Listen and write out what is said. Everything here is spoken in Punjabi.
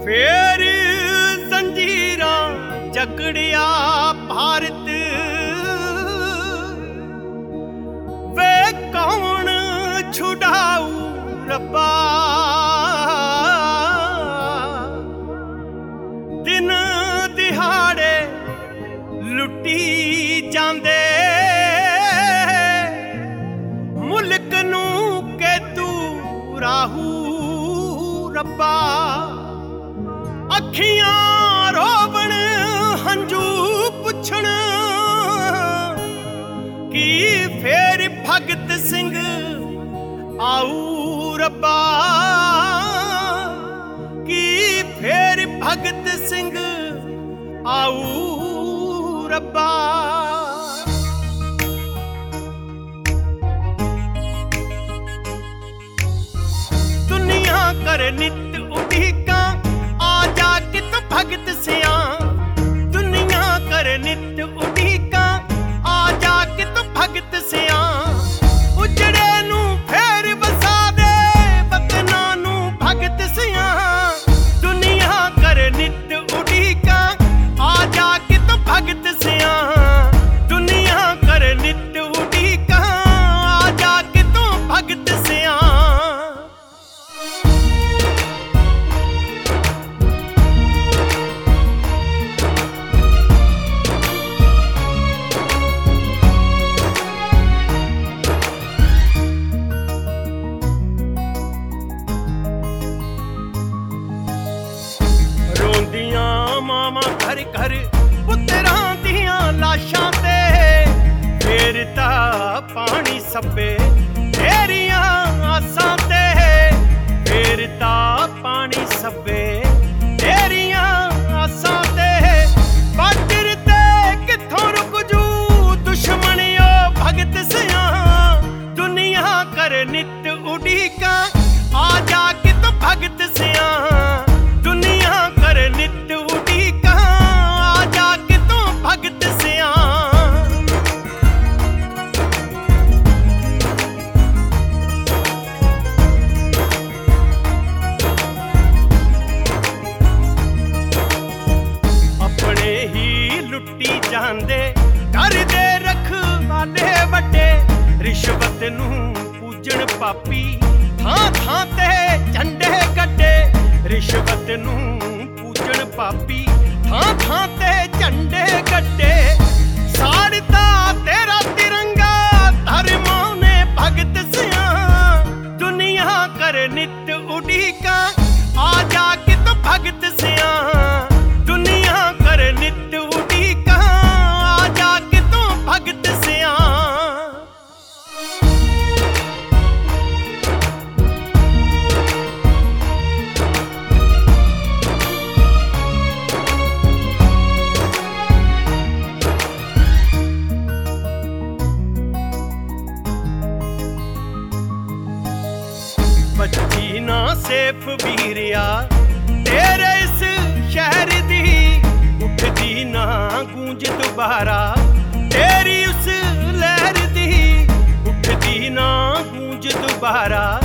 ਫੇਰ ਜ਼ੰਜੀਰਾਂ ਜਕੜਿਆ ਭਾਰਤ ਵੇ ਕੌਣ ਛੁਡਾਊ ਰੱਬਾ। ਦਿਨ ਦਿਹਾੜੇ ਲੁੱਟੀ ਜਾਂਦੇ ਮੁਲਕ ਨੂੰ ਕਿ ਤੂੰ ਰਾਹੂ ਰੱਬਾ। ਅੱਖੀਆਂ ਰੋਵਣ ਹੰਝੂ ਪੁੱਛਣ ਕੀ ਫੇਰ ਭਗਤ ਸਿੰਘ ਆਊ ਰੱਬਾ। ਕੀ ਫੇਰ ਭਗਤ ਸਿੰਘ ਆਊ ਰੱਬਾ। ਦੁਨੀਆ ਕਰ ਨਿਤ ਉਡੀਕਾਂ ਆ ਜਾ ਕਿਤ ਭਗਤ ਸਿਆਂ। ਦੁਨੀਆ ਕਰ ਨਿਤ ਉਡੀਕਾਂ ਆ ਜਾ ਕਿਤ ਭਗਤ ਸਿਆਂ। ਉਜੜੇ ਨੂੰ ਫੇਰ ਵਸਾ ਦੇ ਵਤਨਾਂ ਨੂੰ ਭਗਤ ਸਿਆਂ। ਦੁਨੀਆ ਕਰ ਨਿਤ ਉਡੀਕਾਂ ਆ ਜਾ ਕਿਤ ਭਗਤ ਸਿਆਂ। ਦੁਨੀਆ ਕਰ ਨਿਤ ਉਡੀਕਾਂ ਆ ਜਾ ਕਿਤ ਭਗਤ ਸਿਆਂ। ਰੋਂਦੀਆਂ ਮਾਵਾਂ ਘਰ ਘਰ ਪੁੱਤਰਾਂ ਦੀਆਂ ਲਾਸ਼ਾਂ ਤੇ ਫੇਰ ਤਾਂ ਪਾਣੀ ਸੱਬੇ ਤੇਰੀਆਂ ਆਸਾਂ ਤੇ। ਫੇਰ ਤਾਂ ਪਾਣੀ ਸੱਬੇ ਤੇਰੀਆਂ ਆਸਾਂ ਤੇ। ਬਾਰਡਰ ਤੇ ਕਿੱਥੋਂ ਰੁਕ ਜੂ ਦੁਸ਼ਮਣਿਓ ਭਗਤ ਸਿਆਂ। ਦੁਨੀਆ ਕਰ ਨਿਤ ਉਡੀਕਾਂ ਆ ਜਾ ਕਿਤ ਭਗਤ ਸਿਆਂ। ਦੁਨੀਆ ਕਰ ਨਿਤ ਉਡੀਕਾਂ ਆ ਜਾ ਕਿਤੋਂ ਭਗਤ ਸਿਆਂ। ਆਪਣੇ ਹੀ ਲੁੱਟੀ ਜਾਂਦੇ ਡਰਦੇ ਰਖਵਾਲੇ ਵੱਡੇ। ਰਿਸ਼ਵਤ ਨੂੰ ਪੂਜਣ ਪਾਪੀ ਥਾਂ ਥਾਂ ਤੇ ਝੰਡੇ ਗੱਡੇ। ਰਿਸ਼ਵਤ ਨੂੰ ਪੂਜਣ ਪਾਪੀ ਥਾਂ ਥਾਂ ਤੇ ਝੰਡੇ ਗੱਡੇ। ਸਾੜਤਾ ਤੇਰਾ ਤਿਰੰਗਾ ਧਰਮਾਂ ਨੇ ਭਗਤ ਸਿਆਂ। ਦੁਨੀਆ ਕਰ ਨਿਤ ਉਡੀਕਾਂ ਆ ਜਾ ਕਿਤ ਭਗਤ ਸਿਆਂ। ਦੁਨੀਆ ਕਰ ਨਿਤ ਉਡੀਕਾਂ ਆ ਜਾ ਕਿਤੋਂ ਭਗਤ ਸਿਆਂ। ਬੱਚੀ ਨਾ ਸੇਫ ਵੀਰਿਆ ਤੇਰੇ ਇਸ ਸ਼ਹਿਰ ਦੀ। ਉੱਠਦੀ ਨਾ ਗੂੰਜ ਦੁਬਾਰਾ ਤੇਰੀ ਉਸ ਲਹਿਰ ਦੀ। ਉੱਠਦੀ ਨਾ ਗੂੰਜ ਦੁਬਾਰਾ